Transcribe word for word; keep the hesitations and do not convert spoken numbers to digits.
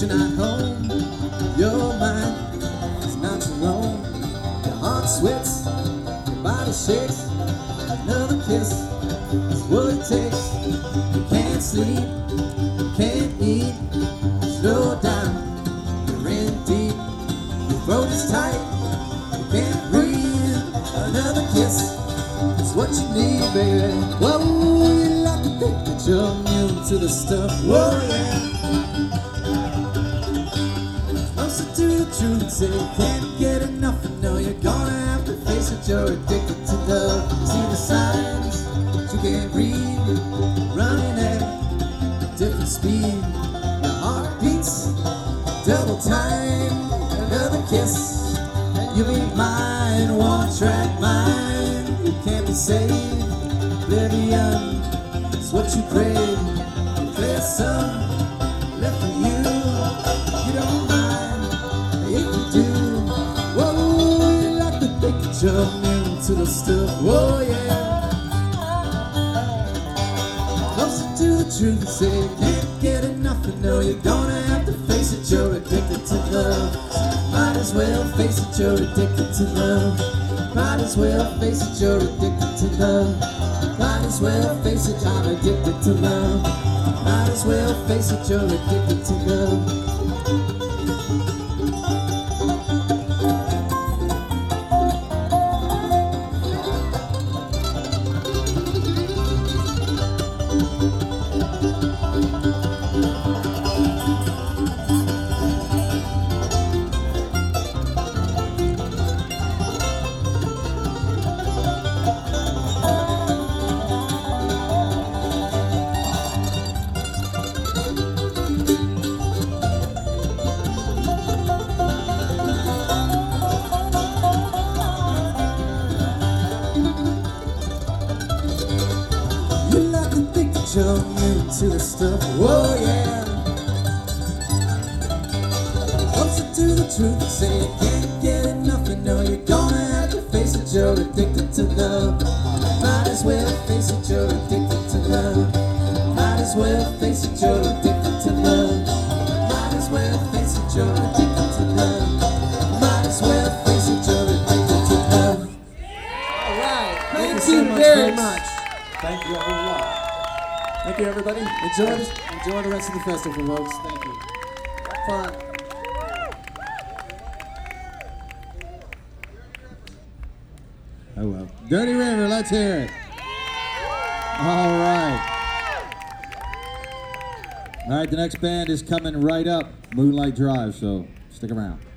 you're not home, your mind is not your own. Your heart sweats, your body shakes. Another kiss is what it takes. You can't sleep, you can't eat. Slow down, you're in deep. Your throat is tight, you can't breathe. Another kiss is what you need, baby. Whoa, you like to think that you're immune to the stuff. Whoa, yeah. Closer to the truth and say you can't get enough. You know you're gonna have to face it. You're addicted to love. See the signs, but you can't read. Running at a different speed. Your heart beats double time. Another kiss, you'll be mine. One track mind. You can't be saved. Oblivion is what you crave. You play a song left for you. You don't mind if you do. Whoa, you like to think that you're immune to the stuff. Whoa, yeah. Closer to the truth and say you can't get enough. You know you're gonna have to face it. You're addicted to love. Might as well face it. You're addicted to love. Might as well face it. You're addicted to love. Might as well face it. I'm addicted to love. Might as well face it. You're addicted to love. You're immune to the stuff, whoa yeah. Closer to the truth and say you can't get enough. You know you're gonna have to face it. You're addicted to love. Might as well face it. You're addicted to love. Might as well face it. You're addicted to love. Might as well face it. You're addicted to love. Might as well face it. You're addicted to love. All right, thank, thank you so much, very folks. much. Thank you a whole lot. Thank you, everybody. Enjoy, this, enjoy the rest of the festival, folks. Thank you. Have fun. Oh, well. Dirty River, let's hear it. All right. All right, the next band is coming right up, Moonlight Drive, so stick around.